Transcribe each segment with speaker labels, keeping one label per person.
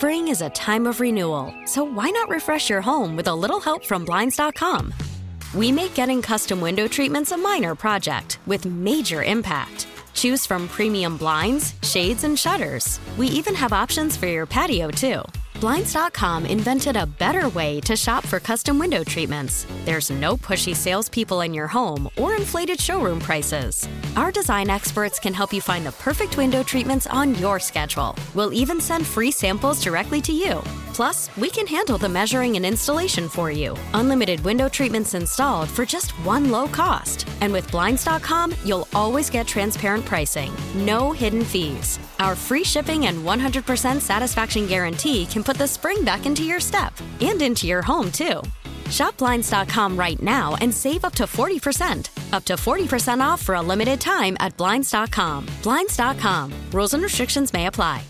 Speaker 1: Spring is a time of renewal, so why not refresh your home with a little help from Blinds.com? We make getting custom window treatments a minor project with major impact. Choose from premium blinds, shades, and shutters. We even have options for your patio, too. Blinds.com invented a better way to shop for custom window treatments. There's no pushy salespeople in your home or inflated showroom prices. Our design experts can help you find the perfect window treatments on your schedule. We'll even send free samples directly to you. Plus, we can handle the measuring and installation for you. Unlimited window treatments installed for just one low cost. And with Blinds.com, you'll always get transparent pricing. No hidden fees. Our free shipping and 100% satisfaction guarantee can put the spring back into your step and into your home, too. Shop Blinds.com right now and save up to 40%. Up to 40% off for a limited time at Blinds.com. Blinds.com. Rules and restrictions may apply.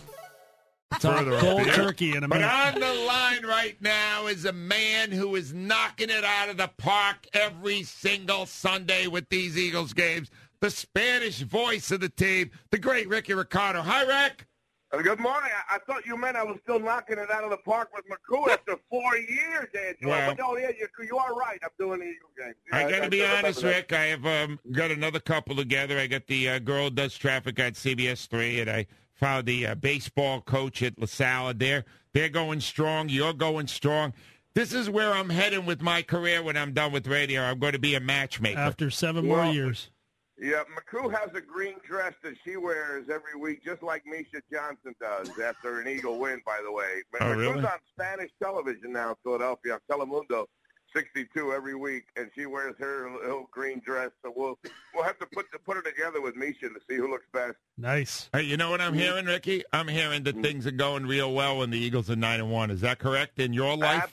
Speaker 2: Cold turkey in a minute.
Speaker 3: But on the line right now is a man who is knocking it out of the park every single Sunday with these Eagles games. The Spanish voice of the team, the great Ricky Ricardo. Hi, Rick.
Speaker 4: Good morning. I thought you meant I was still knocking it out of the park with McCoo after 4 years, Angelo.
Speaker 3: Well,
Speaker 4: but no, yeah, you are right. I'm doing the Eagle game. Yeah,
Speaker 3: I got to be honest, Rick. I have got another couple together. I got the girl who does traffic at CBS 3, and I found the baseball coach at LaSalle. They're going strong. You're going strong. This is where I'm heading with my career when I'm done with radio. I'm going to be a matchmaker.
Speaker 2: After 7 more years.
Speaker 4: Yeah, McCoo has a green dress that she wears every week, just like Misha Johnson does after an Eagle win, by the way.
Speaker 3: Oh,
Speaker 4: McCoo's
Speaker 3: really?
Speaker 4: on Spanish television now in Philadelphia, on Telemundo 62 every week, and she wears her little green dress. So we'll have to put her together with Misha to see who looks best.
Speaker 2: Nice.
Speaker 3: Hey, you know what I'm hearing, Ricky? I'm hearing that things are going real well when the Eagles are 9-1. Is that correct in your life?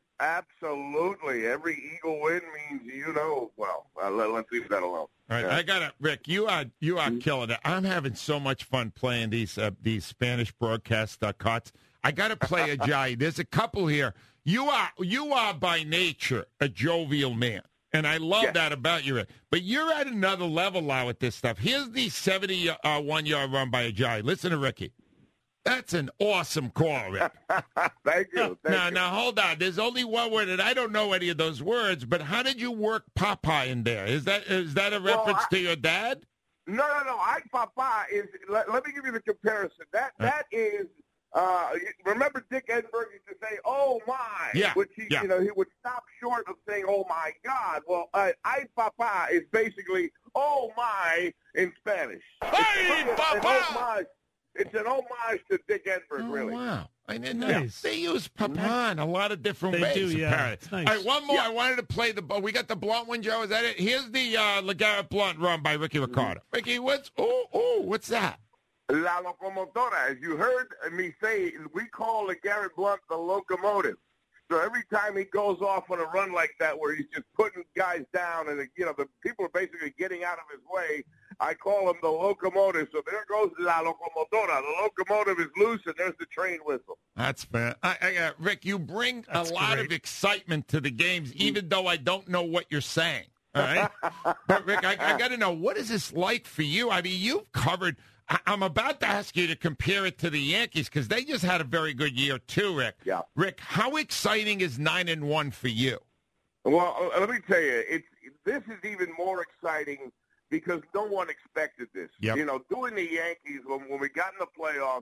Speaker 4: Absolutely. Every Eagle win means well. Let's leave that alone.
Speaker 3: All right, I got it, Rick. You are killing it. I'm having so much fun playing these Spanish broadcast cards. I got to play a Jai. There's a couple here. You are by nature a jovial man, and I love that about you, Rick. But you're at another level now with this stuff. Here's the 71-yard run by Ajayi. Listen to Ricky. That's an awesome call, Rick.
Speaker 4: Thank you.
Speaker 3: Now, hold on. There's only one word, and I don't know any of those words, but how did you work Papa in there? Is that a reference to your dad?
Speaker 4: No. I Papa is, let me give you the comparison. That is, remember Dick Enberg used to say, oh, my, which he would stop short of saying, oh, my God. Well, I Papa is basically, oh, my, in Spanish.
Speaker 3: Hey, Papa!
Speaker 4: It's an homage to Dick Enberg, really.
Speaker 3: Wow. I didn't know. They use Papa in a lot of different ways,
Speaker 2: do, yeah.
Speaker 3: apparently.
Speaker 2: Nice.
Speaker 3: All right, one more. I wanted to play we got the Blunt one, Joe. Is that it? Here's the LeGarrette Blunt run by Ricky Ricardo. Ricky, what's that?
Speaker 4: La Locomotora. As you heard me say, we call LeGarrette Blunt the locomotive. So every time he goes off on a run like that where he's just putting guys down and, the people are basically getting out of his way, I call him the locomotive. So there goes La Locomotora. The locomotive is loose, and there's the train whistle.
Speaker 3: That's fair. Rick, you bring a lot of excitement to the games, even though I don't know what you're saying. All right? But, Rick, I got to know, what is this like for you? I mean, you've covered – I'm about to ask you to compare it to the Yankees because they just had a very good year too, Rick.
Speaker 4: Yeah.
Speaker 3: Rick, how exciting is 9-1 for you?
Speaker 4: Well, let me tell you, this is even more exciting because no one expected this.
Speaker 3: Yep.
Speaker 4: Doing the Yankees when we got in the playoffs,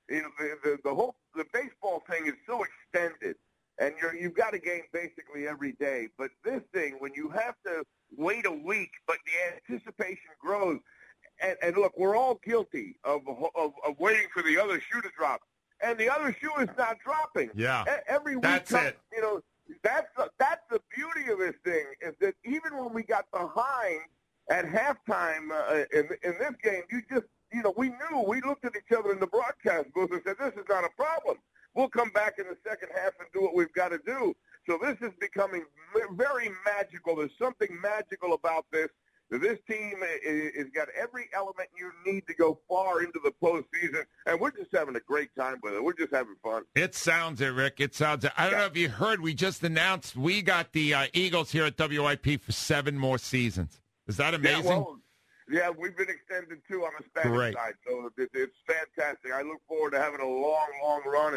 Speaker 4: the baseball thing is so extended, and you've got a game basically every day. But this thing, when you have to wait a week, but the anticipation grows. And look, we're all guilty of waiting for the other shoe to drop, and the other shoe is not dropping.
Speaker 3: Yeah,
Speaker 4: every week.
Speaker 3: That's it.
Speaker 4: That's the beauty of this thing is that even when we got behind at halftime in this game, we knew. We looked at each other in the broadcast booth and said, "This is not a problem. We'll come back in the second half and do what we've got to do." So this is becoming very magical. There's something magical about this. This team has got every element you need to go far into the postseason, and we're just having a great time with it. We're just having fun.
Speaker 3: It sounds it, Rick. It sounds it. I don't know if you heard, we just announced we got the Eagles here at WIP for 7 more seasons. Is that amazing?
Speaker 4: Yeah, we've been extended, too, on the Spanish side, so it's fantastic. I look forward to having a long, long run,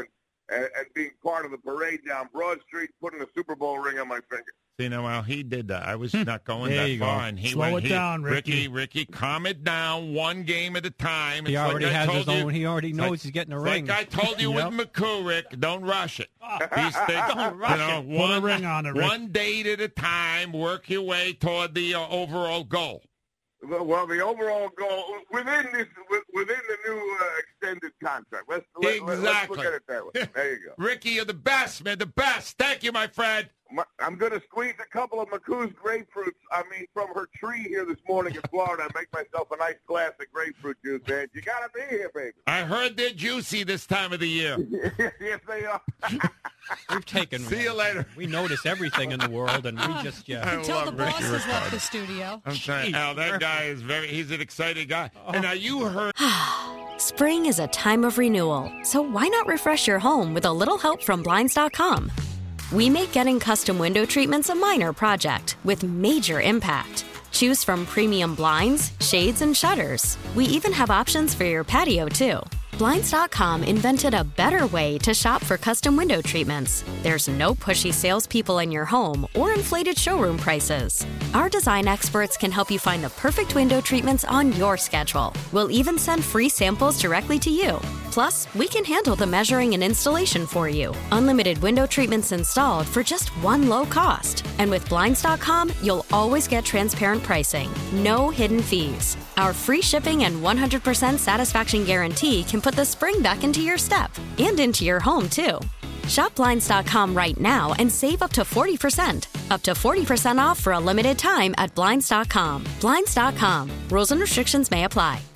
Speaker 4: and being part of the parade down Broad Street, putting a Super Bowl ring on my finger.
Speaker 3: See, now, well, he did that. I was not going
Speaker 2: There
Speaker 3: that
Speaker 2: you
Speaker 3: far.
Speaker 2: go.
Speaker 3: And he
Speaker 2: Slow
Speaker 3: went,
Speaker 2: it down, Ricky.
Speaker 3: Ricky, calm it down. One game at a time.
Speaker 5: He
Speaker 3: It's
Speaker 5: already
Speaker 3: like I
Speaker 5: has
Speaker 3: told
Speaker 5: his
Speaker 3: you.
Speaker 5: own. He already knows
Speaker 3: Like-
Speaker 5: he's getting a
Speaker 3: It's
Speaker 5: ring.
Speaker 3: Like I told you
Speaker 5: Yep.
Speaker 3: with McCoo, Rick, don't rush it. These things,
Speaker 5: Don't rush
Speaker 3: you know,
Speaker 2: Put a ring on it, Rick.
Speaker 3: one date at a time. Work your way toward the overall goal.
Speaker 4: Well, the overall goal within the new extended contract. Let's look at it that way. There you go.
Speaker 3: Ricky, you're the best, man. The best. Thank you, my friend.
Speaker 4: I'm going to squeeze a couple of McCoo's grapefruits. From her tree here this morning in Florida. I make myself a nice glass of grapefruit juice, man. You got to be here, baby.
Speaker 3: I heard they're juicy this time of the year.
Speaker 4: Yes, they are.
Speaker 5: We've taken.
Speaker 3: See you later.
Speaker 5: We notice everything in the world, and we just
Speaker 3: I
Speaker 6: Until the
Speaker 3: love
Speaker 6: boss
Speaker 3: Ricky
Speaker 6: has
Speaker 3: Ricardo.
Speaker 6: left the studio.
Speaker 3: I'm saying, Al, that guy is he's an excited guy. And now you heard.
Speaker 1: Spring is a time of renewal, so why not refresh your home with a little help from Blinds.com? We make getting custom window treatments a minor project with major impact. Choose from premium blinds, shades, and shutters. We even have options for your patio, too. Blinds.com invented a better way to shop for custom window treatments. There's no pushy salespeople in your home or inflated showroom prices. Our design experts can help you find the perfect window treatments on your schedule. We'll even send free samples directly to you. Plus, we can handle the measuring and installation for you. Unlimited window treatments installed for just one low cost. And with Blinds.com, you'll always get transparent pricing. No hidden fees. Our free shipping and 100% satisfaction guarantee can put the spring back into your step and into your home, too. Shop Blinds.com right now and save up to 40%. Up to 40% off for a limited time at Blinds.com. Blinds.com. Rules and restrictions may apply.